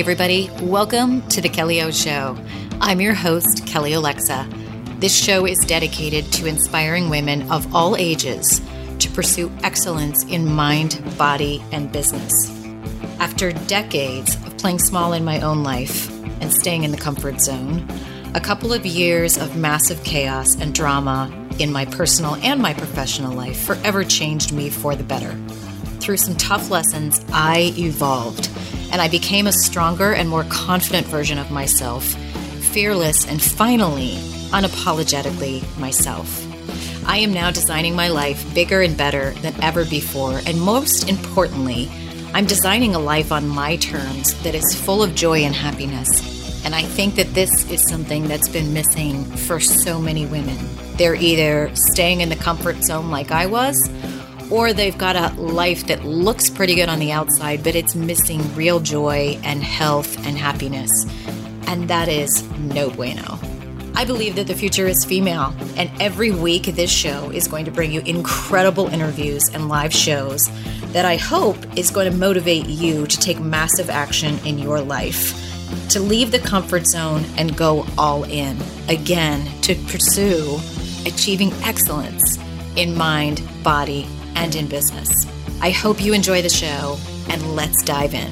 everybody. Welcome to The Kelly O Show. I'm your host, Kelly Alexa. This show is dedicated to inspiring women of all ages to pursue excellence in mind, body, and business. After decades of playing small in my own life and staying in the comfort zone, a couple of years of massive chaos and drama in my personal and my professional life forever changed me for the better. Through some tough lessons, I evolved, and I became a stronger and more confident version of myself, fearless and finally, unapologetically myself. I am now designing my life bigger and better than ever before, and most importantly, I'm designing a life on my terms that is full of joy and happiness. And I think that this is something that's been missing for so many women. They're either staying in the comfort zone like I was, or they've got a life that looks pretty good on the outside, but it's missing real joy and health and happiness. And that is no bueno. I believe that the future is female, and every week this show is going to bring you incredible interviews and live shows that I hope is going to motivate you to take massive action in your life, to leave the comfort zone and go all in, again, to pursue achieving excellence in mind, body, and in business. I hope you enjoy the show, and let's dive in.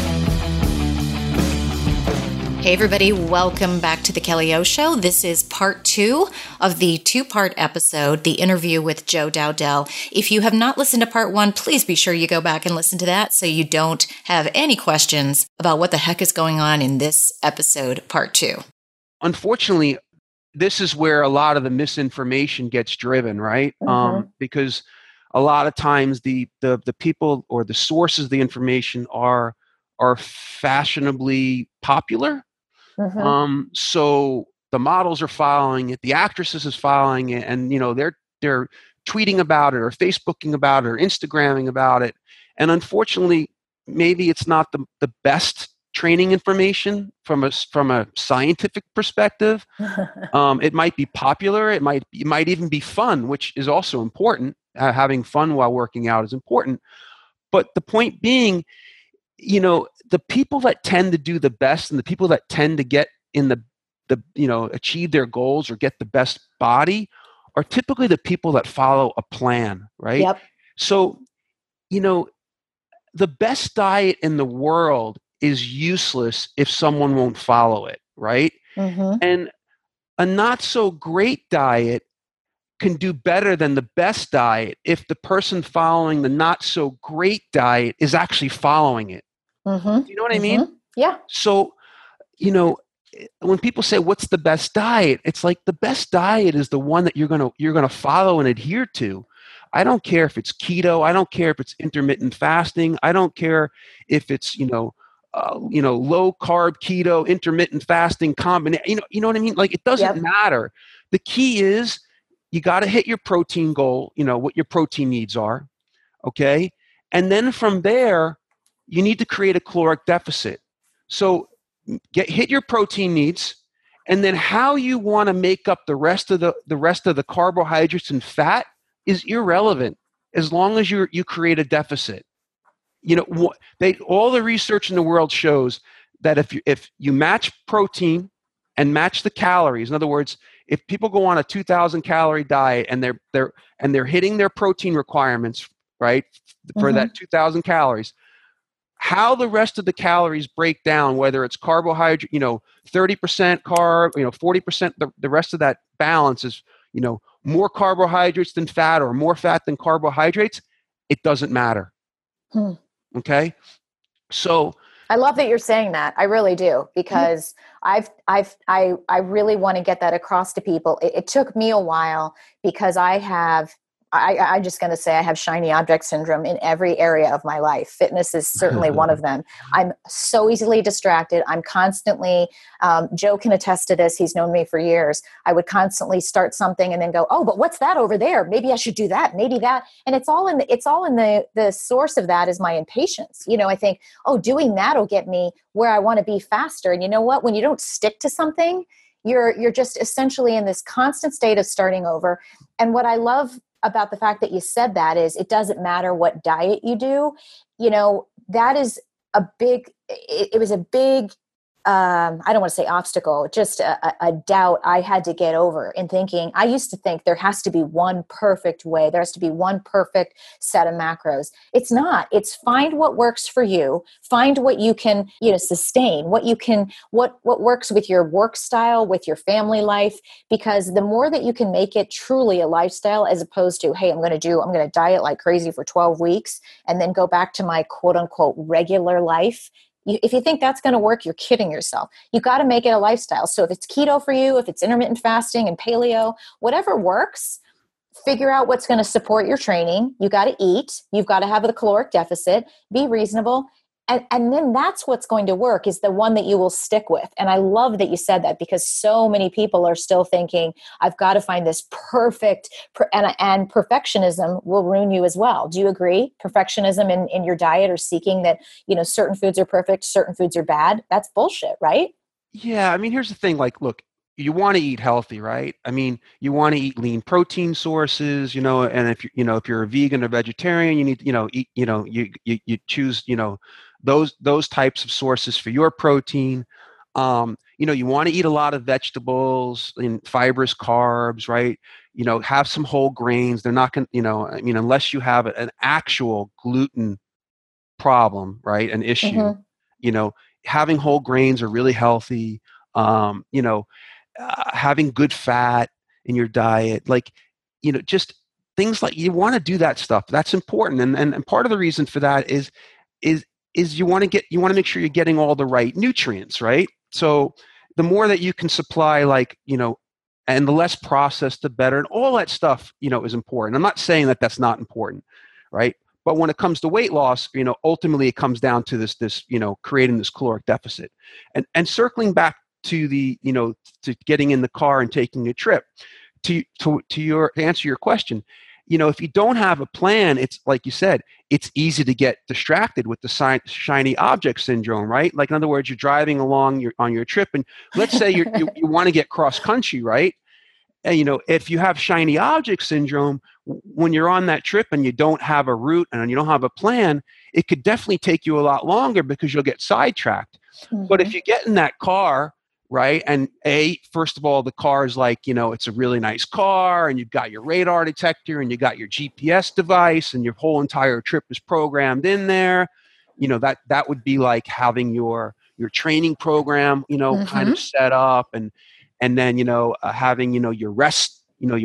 Hey everybody, welcome back to the Kelly O Show. This is part 2 of the 2-part episode, the interview with Jo Dowdell. If you have not listened to part 1, please be sure you go back and listen to that so you don't have any questions about what the heck is going on in this episode, part 2. Unfortunately, this is where a lot of the misinformation gets driven, right? Because a lot of times the people or the sources of the information are fashionably popular. So the models are following it, the actresses is following it, and they're tweeting about it or Facebooking about it or Instagramming about it. And unfortunately, maybe it's not the best training information from a scientific perspective. It might be popular, it might even be fun, which is also important. Having fun while working out is important. But the point being, the people that tend to do the best and the people that tend to get in the achieve their goals or get the best body are typically the people that follow a plan, right? Yep. So, the best diet in the world is useless if someone won't follow it, right? And a not so great diet can do better than the best diet if the person following the not so great diet is actually following it. You know what I mean? Yeah. So, when people say, what's the best diet? It's like the best diet is the one that you're going to follow and adhere to. I don't care if it's keto. I don't care if it's intermittent fasting. I don't care if it's, low carb keto, intermittent fasting combination. You know what I mean? Like, it doesn't matter. The key is you got to hit your protein goal, what your protein needs are. Okay. And then from there, you need to create a caloric deficit. So hit your protein needs, and then how you want to make up the rest of the carbohydrates and fat is irrelevant as long as you create a deficit. All the research in the world shows that if you match protein and match the calories, in other words, if people go on a 2,000 calorie diet and they're hitting their protein requirements, right, for that 2,000 calories, how the rest of the calories break down, whether it's carbohydrate, 30% carb, 40%, the rest of that balance is, more carbohydrates than fat or more fat than carbohydrates, it doesn't matter. Okay? So I love that you're saying that. I really do, because I really want to get that across to people. It took me a while because I'm just going to say I have shiny object syndrome in every area of my life. Fitness is certainly one of them. I'm so easily distracted. I'm constantly, Joe can attest to this. He's known me for years. I would constantly start something and then go, oh, but what's that over there? Maybe I should do that. Maybe that. And it's all in the source of that is my impatience. I think, oh, doing that will get me where I want to be faster. And you know what? When you don't stick to something, you're just essentially in this constant state of starting over. And what I love about the fact that you said that is it doesn't matter what diet you do. That is it was a big, I don't want to say obstacle, just a doubt I had to get over in thinking. I used to think there has to be one perfect way. There has to be one perfect set of macros. It's not. It's find what works for you. Find what you can, sustain, what works with your work style, with your family life, because the more that you can make it truly a lifestyle, as opposed to, hey, I'm going to diet like crazy for 12 weeks and then go back to my quote unquote regular life. If you think that's going to work, you're kidding yourself. You got to make it a lifestyle. So if it's keto for you, if it's intermittent fasting and paleo, whatever works, figure out what's going to support your training. You got to eat. You've got to have a caloric deficit. Be reasonable. And then that's what's going to work, is the one that you will stick with. And I love that you said that, because so many people are still thinking, I've got to find this perfect, and perfectionism will ruin you as well. Do you agree? Perfectionism in your diet, or seeking that, certain foods are perfect, certain foods are bad. That's bullshit, right? Yeah. I mean, here's the thing. Like, look, you want to eat healthy, right? I mean, you want to eat lean protein sources, and if you're a vegan or vegetarian, you need, eat, you choose, those types of sources for your protein. You want to eat a lot of vegetables and fibrous carbs, right? Have some whole grains. They're not going to, unless you have an actual gluten problem, right? An issue, having whole grains are really healthy. Having good fat in your diet, like, just things like, you want to do that stuff. That's important. And part of the reason for that is you want to make sure you're getting all the right nutrients, right? So the more that you can supply, like, and the less processed, the better, and all that stuff, is important. I'm not saying that that's not important, right? But when it comes to weight loss, ultimately it comes down to this, creating this caloric deficit, and circling back to to getting in the car and taking a trip, to answer your question. If you don't have a plan, it's like you said, it's easy to get distracted with the shiny object syndrome, right? Like, in other words, you're driving along on your trip, and let's say you want to get cross country, right? And, if you have shiny object syndrome, when you're on that trip and you don't have a route and you don't have a plan, it could definitely take you a lot longer, because you'll get sidetracked. Mm-hmm. But if you get in that car, right, and first of all, the car is like, it's a really nice car, and you've got your radar detector, and you got your GPS device, and your whole entire trip is programmed in there. That would be like having your training program, mm-hmm. kind of set up, and then, having, your rest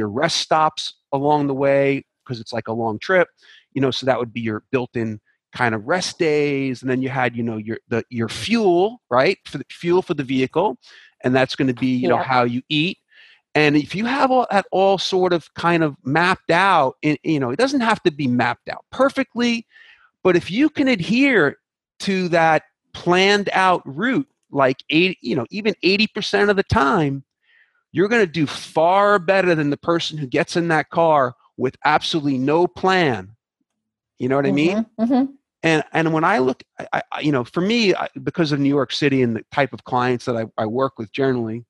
stops along the way, because it's like a long trip, so that would be your built-in kind of rest days. And then you had, your fuel, right? For the fuel for the vehicle. And that's going to be, you know, how you eat. And if you have all sort of kind of mapped out, it doesn't have to be mapped out perfectly, but if you can adhere to that planned out route, like even 80% of the time, you're going to do far better than the person who gets in that car with absolutely no plan. You know what I mean? Mm-hmm. And when I look, for me, because of New York City and the type of clients that I work with generally,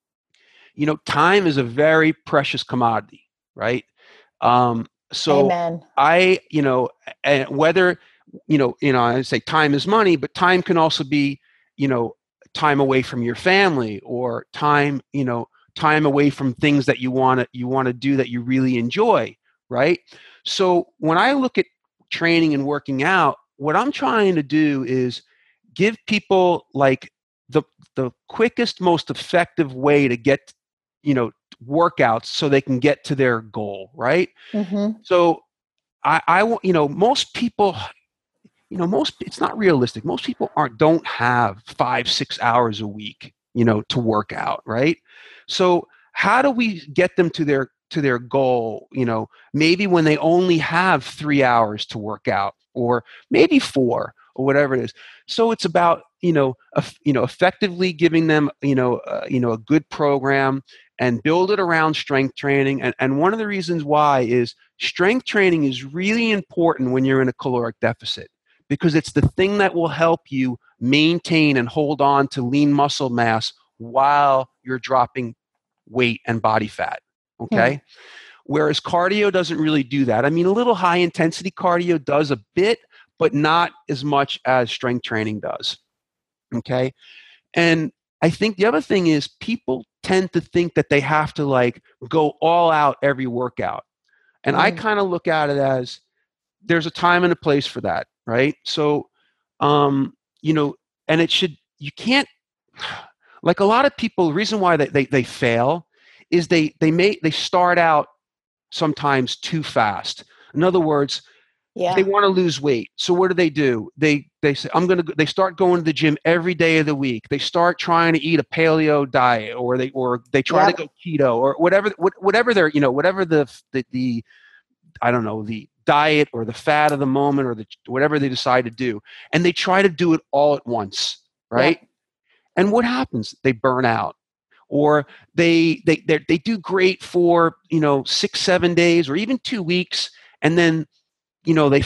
time is a very precious commodity, right? So Amen. And whether, I say time is money, but time can also be, time away from your family, or time away from things that you want to do that you really enjoy, right? So when I look at training and working out, what I'm trying to do is give people like the quickest, most effective way to get, workouts so they can get to their goal, right? Mm-hmm. So I want, most people, it's not realistic. Most people don't have 5-6 hours a week, to work out, right? So how do we get them to their goal? Maybe when they only have 3 hours to work out, or maybe 4, or whatever it is. So it's about, effectively giving them, a good program, and build it around strength training. And one of the reasons why is strength training is really important when you're in a caloric deficit, because it's the thing that will help you maintain and hold on to lean muscle mass while you're dropping weight and body fat. Okay. Whereas cardio doesn't really do that. I mean, a little high intensity cardio does a bit, but not as much as strength training does. Okay. And I think the other thing is people tend to think that they have to like go all out every workout. And I kind of look at it as there's a time and a place for that, right? So, you know, and it should, you can't, like a lot of people, the reason why they fail is they start out sometimes too fast. In other words, they want to lose weight. So what do? They say, they start going to the gym every day of the week. They start trying to eat a paleo diet, or they try to go keto, or whatever they're, whatever the I don't know, the diet or the fad of the moment, or whatever they decide to do. And they try to do it all at once. Right. Yeah. And what happens? They burn out, or they do great for, 6-7 days or even 2 weeks. And then, they're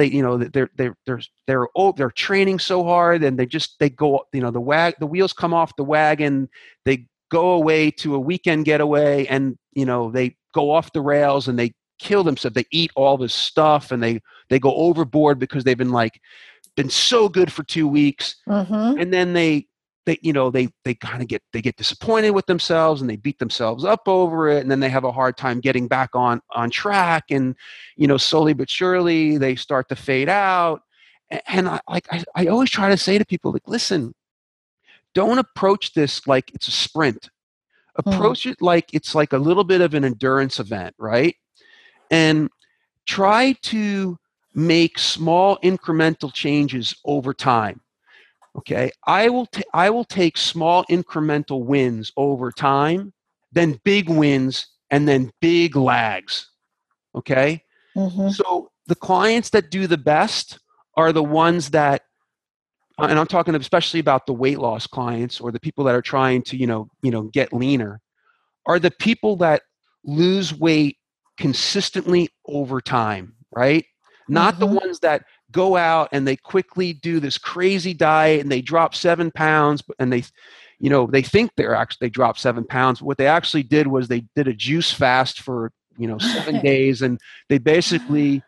training so hard, and they go, the wheels come off the wagon. They go away to a weekend getaway, and, they go off the rails and they kill themselves. They eat all this stuff, and they go overboard because they've been so good for 2 weeks. Mm-hmm. And then they kind of get disappointed with themselves, and they beat themselves up over it. And then they have a hard time getting back on track. And, slowly but surely they start to fade out. And I always try to say to people, like, listen, don't approach this like it's a sprint. Approach it like it's like a little bit of an endurance event, right? And try to make small incremental changes over time. Okay, I will take small incremental wins over time, then big wins, and then big lags. Okay, so the clients that do the best are the ones that, and I'm talking especially about the weight loss clients, or the people that are trying to get leaner, are the people that lose weight consistently over time, right? Not the ones that go out and they quickly do this crazy diet and they drop 7 pounds, and they think they dropped 7 pounds. What they actually did was they did a juice fast for 7 days, and they basically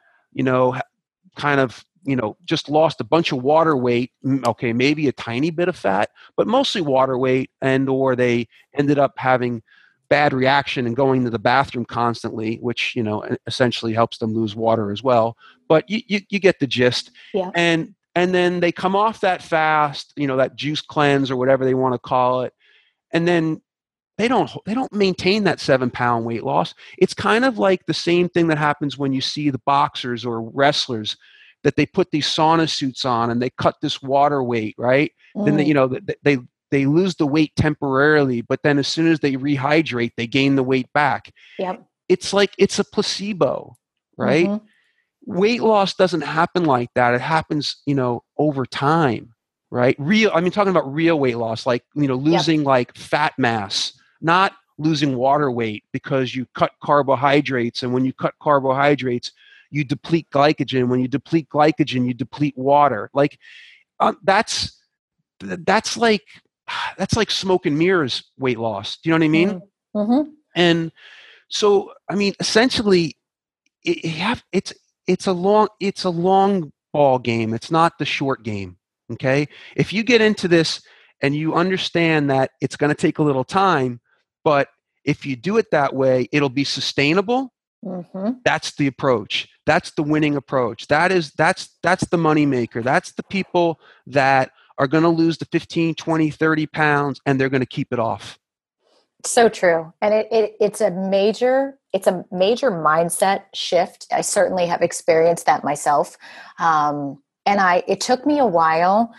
kind of just lost a bunch of water weight. Okay, maybe a tiny bit of fat, but mostly water weight, and or they ended up having bad reaction and going to the bathroom constantly, which essentially helps them lose water as well. But you get the gist. Yeah. And then they come off that fast, that juice cleanse or whatever they want to call it, and then they don't maintain that 7-pound weight loss. It's kind of like the same thing that happens when you see the boxers or wrestlers, that they put these sauna suits on and they cut this water weight, right? Then they lose the weight temporarily, but then as soon as they rehydrate, they gain the weight back. Yep. It's like, it's a placebo, right? Weight loss doesn't happen like that. It happens, over time, right? Talking about real weight loss, like, losing like fat mass, not losing water weight because you cut carbohydrates. And when you cut carbohydrates, you deplete glycogen. When you deplete glycogen, you deplete water. Like, that's like smoke and mirrors weight loss. Do you know what I mean? Mm-hmm. And so, essentially, it's a long ball game. It's not the short game. Okay. If you get into this and you understand that it's going to take a little time, but if you do it that way, it'll be sustainable. Mm-hmm. That's the approach. That's the winning approach. That's the money maker. That's the people that are going to lose the 15, 20, 30 pounds, and they're going to keep it off. So true. And it's a major mindset shift. I certainly have experienced that myself. It took me a while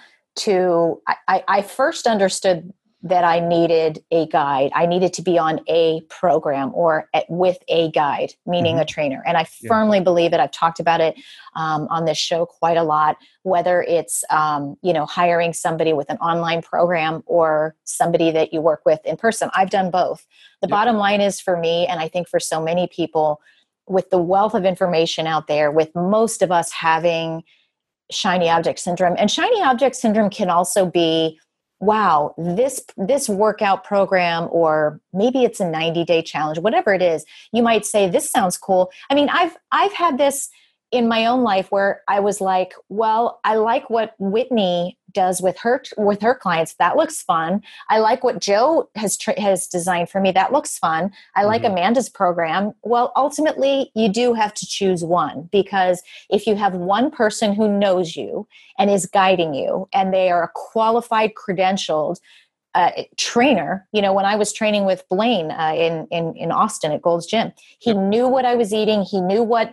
I first understood that I needed a guide. I needed to be on a program or with a guide, meaning a trainer. And I firmly believe it. I've talked about it on this show quite a lot, whether it's, hiring somebody with an online program or somebody that you work with in person. I've done both. The bottom line is, for me, and I think for so many people, with the wealth of information out there, with most of us having shiny object syndrome, and shiny object syndrome can also be, wow, this workout program, or maybe it's a 90-day challenge, whatever it is, you might say, this sounds cool. I've had this in my own life where I was like, well, I like what Whitney does with her clients. That looks fun. I like what Joe has designed for me. That looks fun. I like Amanda's program. Well, ultimately, you do have to choose one, because if you have one person who knows you and is guiding you, and they are a qualified, credentialed trainer. When I was training with Blaine in Austin at Gold's Gym, he knew what I was eating. He knew what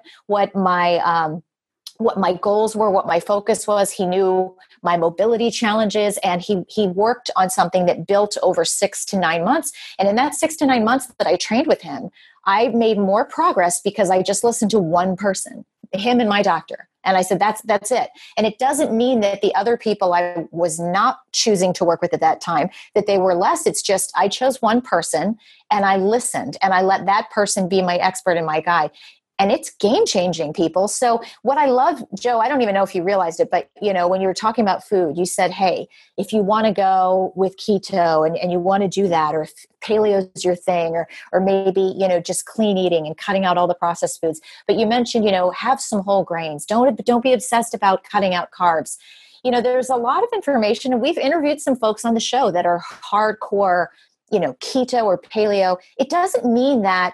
my goals were, what my focus was. He knew my mobility challenges, and he worked on something that built over 6 to 9 months. And in that 6 to 9 months that I trained with him, I made more progress because I just listened to one person, him and my doctor. And I said, that's it. And it doesn't mean that the other people I was not choosing to work with at that time, that they were less. It's just, I chose one person and I listened, and I let that person be my expert and my guide. And it's game-changing, people. So what I love, Joe, I don't even know if you realized it, but when you were talking about food, you said, hey, if you want to go with keto and you want to do that, or if paleo is your thing, or maybe, just clean eating and cutting out all the processed foods. But you mentioned, have some whole grains. Don't be obsessed about cutting out carbs. There's a lot of information, and we've interviewed some folks on the show that are hardcore, keto or paleo. It doesn't mean that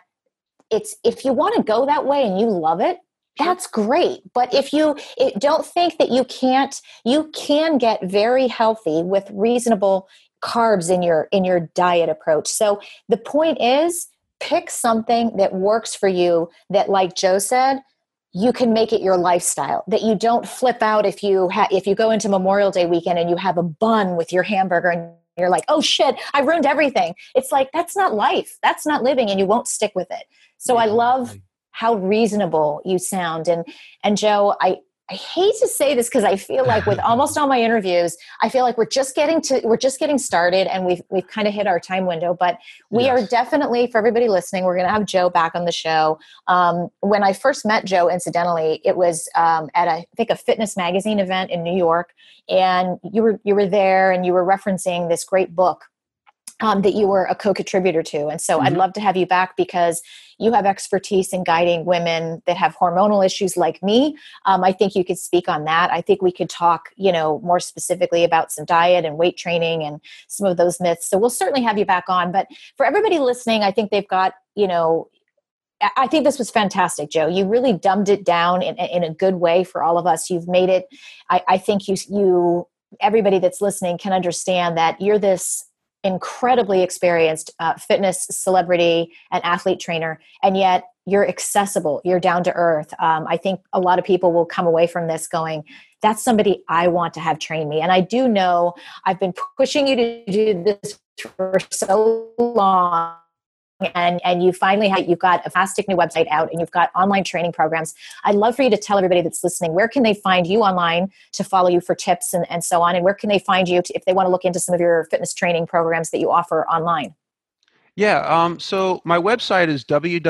if you want to go that way and you love it, that's great. But if you don't think that you can get very healthy with reasonable carbs in your diet approach. So the point is, pick something that works for you, that, like Joe said, you can make it your lifestyle, that you don't flip out if you go into Memorial Day weekend and you have a bun with your hamburger and you're like, oh shit, I ruined everything. It's like, that's not life. That's not living, and you won't stick with it. So I love how reasonable you sound. And Joe, I hate to say this, because I feel like with almost all my interviews, I feel like we're just getting started, and we've kind of hit our time window, but we are definitely, for everybody listening, we're going to have Joe back on the show. When I first met Joe, incidentally, it was at I think a fitness magazine event in New York, and you were there, and you were referencing this great book that you were a co-contributor to. And so I'd love to have you back, because you have expertise in guiding women that have hormonal issues like me. I think you could speak on that. I think we could talk, more specifically about some diet and weight training and some of those myths. So we'll certainly have you back on. But for everybody listening, I think they've got, I think this was fantastic, Joe. You really dumbed it down in a good way for all of us. You've made it, I think you everybody that's listening can understand that you're this incredibly experienced fitness celebrity and athlete trainer, and yet you're accessible, you're down to earth. I think a lot of people will come away from this going, that's somebody I want to have train me. And I do know I've been pushing you to do this for so long. And you finally you've got a fantastic new website out, and you've got online training programs. I'd love for you to tell everybody that's listening, where can they find you online to follow you for tips and so on? And where can they find you if they want to look into some of your fitness training programs that you offer online? Yeah. So my website is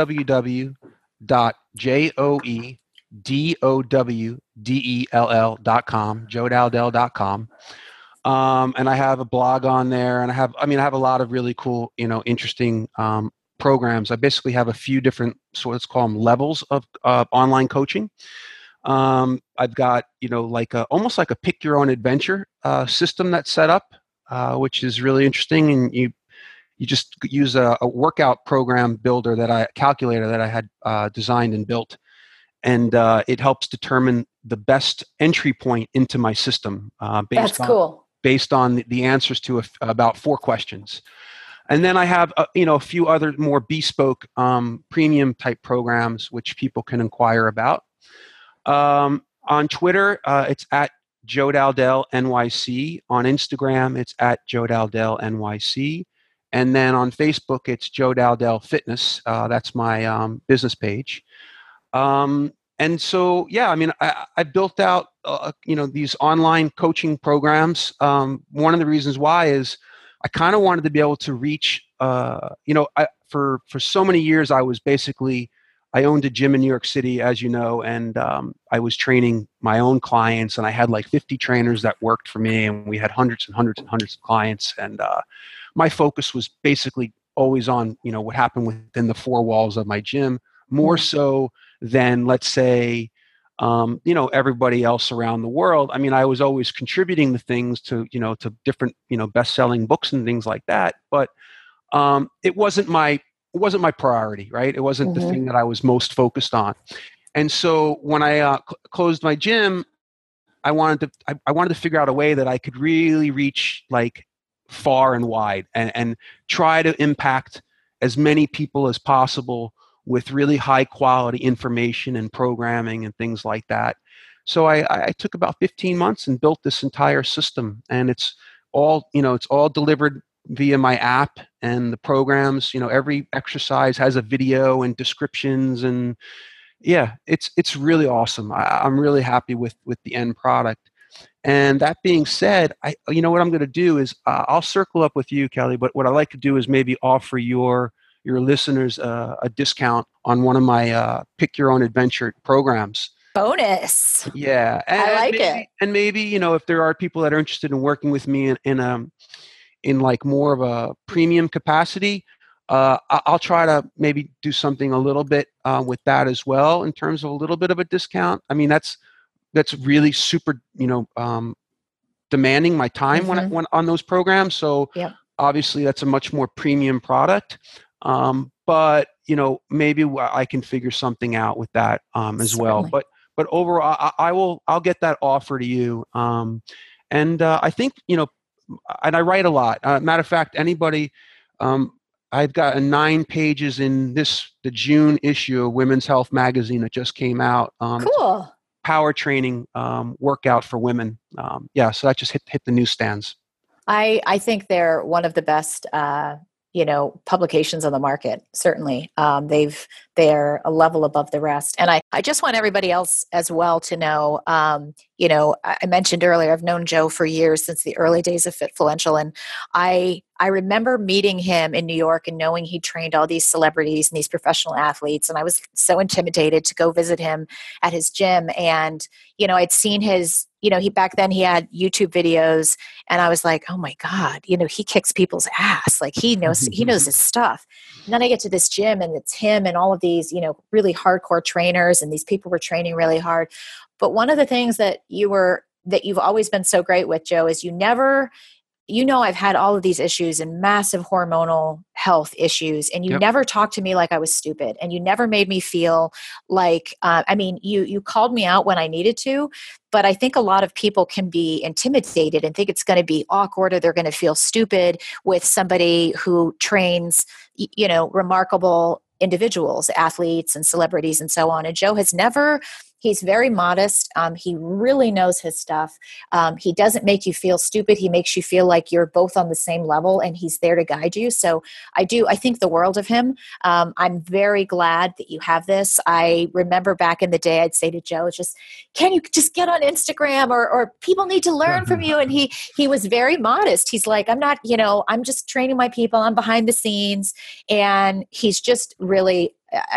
www.joedowdell.com, joedowdell.com. And I have a blog on there, and I have a lot of really cool, interesting programs. I basically have a few different, so let's call them levels of online coaching. I've got, almost like a pick your own adventure system that's set up, which is really interesting. And you just use a workout program builder calculator that I had designed and built. And it helps determine the best entry point into my system based on the answers to about 4 questions. And then I have a few other more bespoke premium type programs which people can inquire about. On Twitter, it's at Joe Dowdell NYC. On Instagram, it's at Joe Dowdell NYC. And then on Facebook, it's Joe Dowdell Fitness. That's my business page. And so, I built out, these online coaching programs. One of the reasons why is I kind of wanted to be able to reach, for so many years, I owned a gym in New York City, as you know, and I was training my own clients, and I had like 50 trainers that worked for me, and we had hundreds and hundreds and hundreds of clients. And my focus was basically always on, what happened within the 4 walls of my gym, more so than, let's say, everybody else around the world. I mean, I was always contributing the things to different, best-selling books and things like that. But it wasn't my priority, right? It wasn't the thing that I was most focused on. And so when I closed my gym, I wanted to figure out a way that I could really reach like far and wide and try to impact as many people as possible with really high quality information and programming and things like that. So I took about 15 months and built this entire system, and it's all delivered via my app and the programs. Every exercise has a video and descriptions, and yeah, it's really awesome. I'm really happy with the end product. And that being said, what I'm going to do is I'll circle up with you, Kelly. But what I like to do is maybe offer your listeners a discount on one of my Pick Your Own Adventure programs. Bonus. Yeah, I like it. And maybe if there are people that are interested in working with me in like more of a premium capacity, I'll try to maybe do something a little bit with that as well in terms of a little bit of a discount. I mean, that's really super, demanding my time when on those programs. So obviously that's a much more premium product. But maybe I can figure something out with that as well. But overall, I'll get that offer to you. And I think and I write a lot. Matter of fact, anybody. I've got 9 pages in the June issue of Women's Health magazine that just came out. Cool. Power training workout for women. So that just hit the newsstands. I think they're one of the best publications on the market. Certainly, they're a level above the rest. And I just want everybody else as well to know. I mentioned earlier, I've known Joe for years, since the early days of Fitfluential, and I remember meeting him in New York and knowing he trained all these celebrities and these professional athletes. And I was so intimidated to go visit him at his gym. And, I'd seen his, back then he had YouTube videos, and I was like, oh my God, he kicks people's ass. Like he knows his stuff. And then I get to this gym, and it's him and all of these, really hardcore trainers, and these people were training really hard. But one of the things that you've always been so great with, Joe, is I've had all of these issues and massive hormonal health issues, and you never talked to me like I was stupid, and you never made me feel like, you called me out when I needed to, but I think a lot of people can be intimidated and think it's going to be awkward, or they're going to feel stupid with somebody who trains, remarkable individuals, athletes and celebrities and so on. And Joe has never. He's very modest. He really knows his stuff. He doesn't make you feel stupid. He makes you feel like you're both on the same level, and he's there to guide you. So I think the world of him. I'm very glad that you have this. I remember back in the day, I'd say to Joe, can you just get on Instagram, or people need to learn from you? And he was very modest. He's like, I'm not, I'm just training my people. I'm behind the scenes. And he's just really,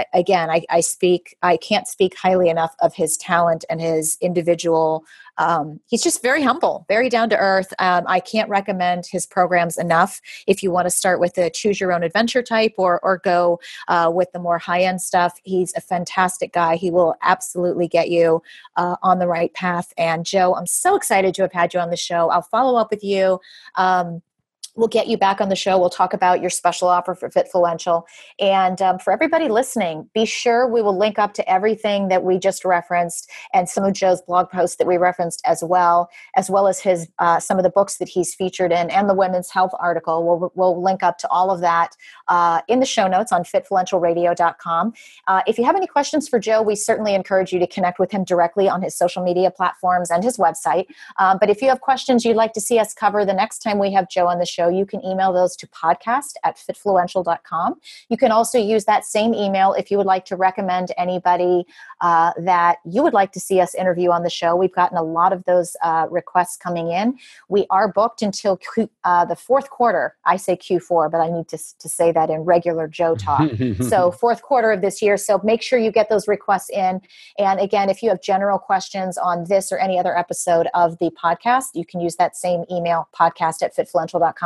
I can't speak highly enough of his talent and his individual. He's just very humble, very down to earth. I can't recommend his programs enough. If you want to start with the choose your own adventure type, or go with the more high end stuff, he's a fantastic guy. He will absolutely get you on the right path. And Joe, I'm so excited to have had you on the show. I'll follow up with you. We'll get you back on the show. We'll talk about your special offer for Fitfluential. And for everybody listening, be sure we will link up to everything that we just referenced, and some of Joe's blog posts that we referenced as well as his some of the books that he's featured in, and the Women's Health article. We'll link up to all of that in the show notes on fitfluentialradio.com. If you have any questions for Joe, we certainly encourage you to connect with him directly on his social media platforms and his website. But if you have questions you'd like to see us cover the next time we have Joe on the show, you can email those to podcast@fitfluential.com. You can also use that same email if you would like to recommend anybody that you would like to see us interview on the show. We've gotten a lot of those requests coming in. We are booked until the fourth quarter. I say Q4, but I need to say that in regular Joe talk. So fourth quarter of this year. So make sure you get those requests in. And again, if you have general questions on this or any other episode of the podcast, you can use that same email, podcast@fitfluential.com.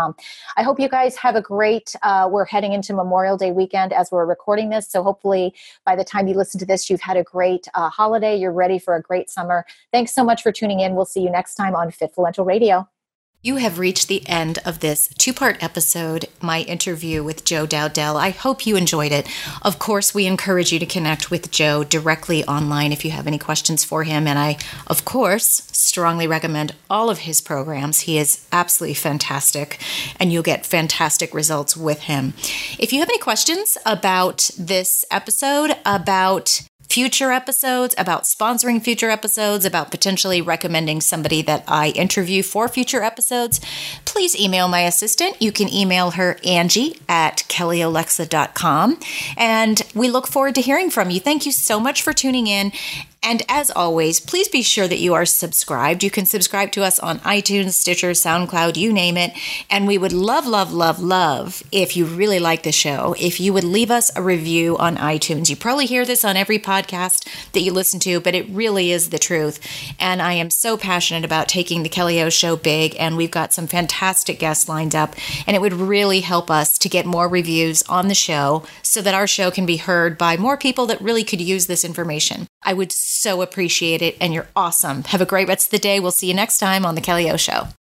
kellyolexaconsulting.com. I hope you guys have a great, we're heading into Memorial Day weekend as we're recording this. So hopefully by the time you listen to this, you've had a great holiday. You're ready for a great summer. Thanks so much for tuning in. We'll see you next time on Fitfluential Radio. You have reached the end of this two-part episode, my interview with Joe Dowdell. I hope you enjoyed it. Of course, we encourage you to connect with Joe directly online if you have any questions for him. And I, of course, strongly recommend all of his programs. He is absolutely fantastic, and you'll get fantastic results with him. If you have any questions about this episode, about future episodes, about sponsoring future episodes, about potentially recommending somebody that I interview for future episodes, please email my assistant. You can email her, Angie, at kellyolexa.com. And we look forward to hearing from you. Thank you so much for tuning in. And as always, please be sure that you are subscribed. You can subscribe to us on iTunes, Stitcher, SoundCloud, you name it. And we would love, love, love, love, if you really like the show, if you would leave us a review on iTunes. You probably hear this on every podcast that you listen to, but it really is the truth. And I am so passionate about taking the Kelly O Show big, and we've got some fantastic guests lined up. And it would really help us to get more reviews on the show so that our show can be heard by more people that really could use this information. I would so appreciate it, and you're awesome. Have a great rest of the day. We'll see you next time on The Kelly O Show.